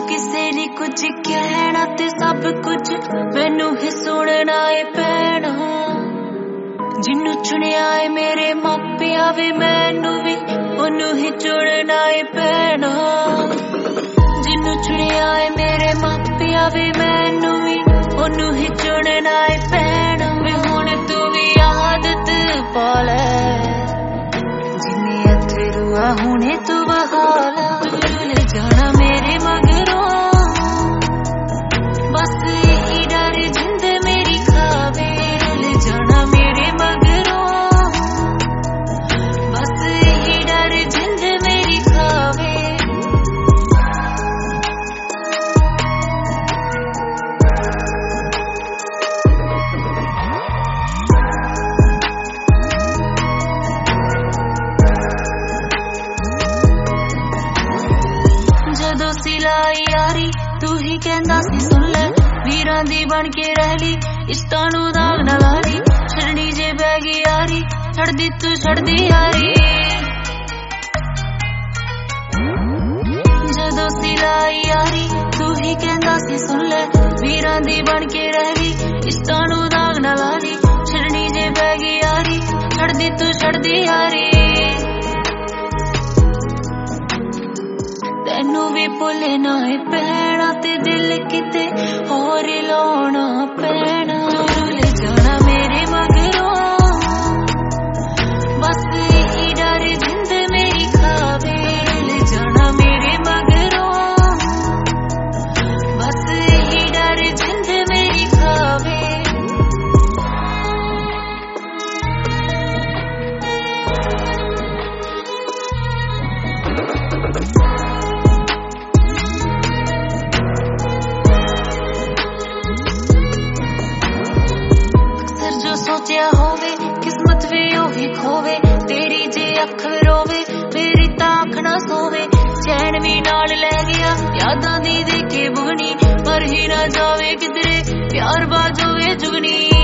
किसे ने कुछ कहना ते सब कुछ मैनू ही सुनना है पैना। जिन्नू चुनिया है मेरे मापिया वे मैनू भी ओनू ही चुनना है पैना। जिन्नू चुनिया है मेरे मापिया वे मैनू भी ओनू ही चुनना है पैना। वे हुण तू भी आदत पा लै जिन्ने अथरू आ हुणे तू बहाला। भूल जाना मेरे मगरों बस यही डर जिंद मेरी खावे। भूल जाना मेरे मगरों बस यही डर जिंद मेरी खावे। जदों सिलाई यारी तू ही कहंदा सी सुन ले वीरां दी बन के रह ली इश्कां नू दाग ना ला ली। छड़नी जे बह गई यारी छड़दी तू छड़दी यारी। जदों सिलाई यारी तू ही कहंदा सी सुन ले वीरां दी बन के रह ली इश्कां नू दाग ना ला ली। छड़नी जे बह गई यारी छड़दी तू छड़दी यारी। तैनू भी भुलना है पैना ते दिल किते होर लाउणा पैना। भूल जाना मेरे मगरों बस यही डर जिंद मेरी खावे। भूल जाना मेरे मगरों बस यही डर जिंद मेरी खावे। सोचिया होवे किस्मत वे ओही खोवे तेरी जे अख रोवे मेरी ताख ना सोवे। चैन भी नाल लै गया यादां दी देखे बुगनी पर ही ना जावे किधरे प्यार बाजोवे जुगनी।